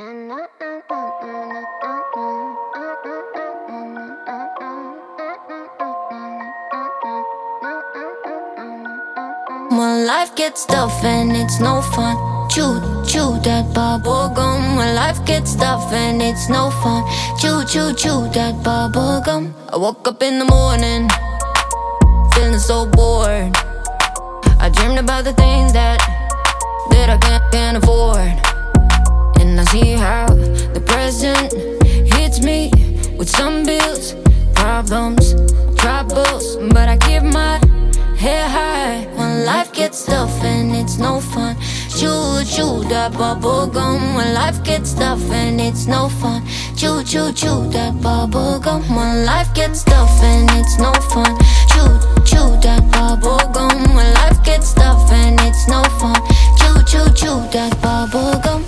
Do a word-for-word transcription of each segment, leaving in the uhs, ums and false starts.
When life gets tough and it's no fun, chew, chew that bubble gum. When life gets tough and it's no fun, chew, chew, chew that bubble gum. I woke up in the morning, feeling so bored. I dreamed about the things that, that I can't, can't afford. And I see how the present hits me with some bills, problems, troubles. But I keep my head high when life gets tough and it's no fun. Chew, chew that bubble gum. When life gets tough and it's no fun. Chew, chew, chew that bubble gum. When life gets tough and it's no fun. Chew, chew that bubble gum. When life gets tough and it's no fun. Chew, chew, chew that bubble gum.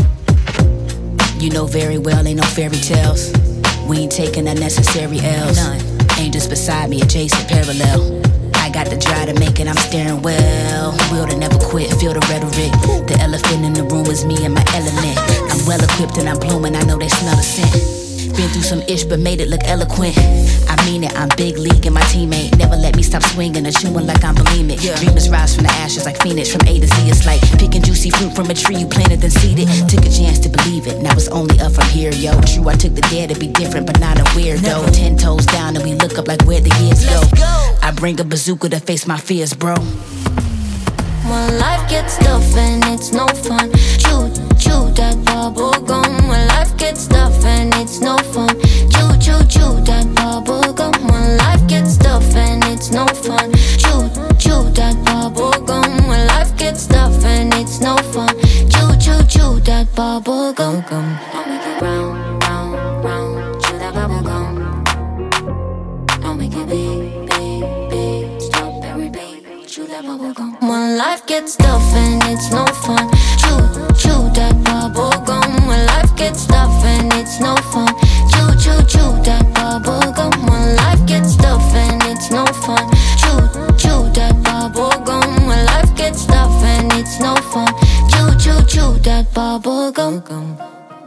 You know very well ain't no fairy tales. We ain't taking unnecessary L's. None. Angels beside me, adjacent, parallel. I got the drive to make it, I'm steering well. Will to never quit, feel the rhetoric. The elephant in the room is me and my element. I'm well equipped and I'm blooming, I know they smell the scent. Been through some ish but made it look eloquent. I mean it, I'm big league and my teammate never let me stop swinging or chewing like I'm bulimic. Yeah. Dreamers rise from the ashes like phoenix from A to Z. It's like picking juicy fruit from a tree you planted then seeded. Took a chance to believe it, now it's only up from here, yo. True, I took the dare to be different but not a weirdo. Never. Ten toes down and we look up like where the years go. go. I bring a bazooka to face my fears, bro. When life gets tough and it's no fun, chew, chew that bubble gum. When life gets tough and it's no fun, chew, chew, chew that bubble gum. When life gets tough and it's no fun, chew, chew that bubble gum. When life gets tough and it's no fun, chew, chew, chew that bubble gum. Don't make it round, round, round, chew that bubble gum. Don't make it big, big, big, strawberry baby, chew that bubble gum. When life gets tough and it's no fun, chew, chew that bubble gum. When life gets tough and it's no fun, chew, chew, chew that bubble gum. When life gets tough and it's no fun, chew, chew that bubble gum. When life gets tough and it's no fun, chew, chew, chew that bubble gum.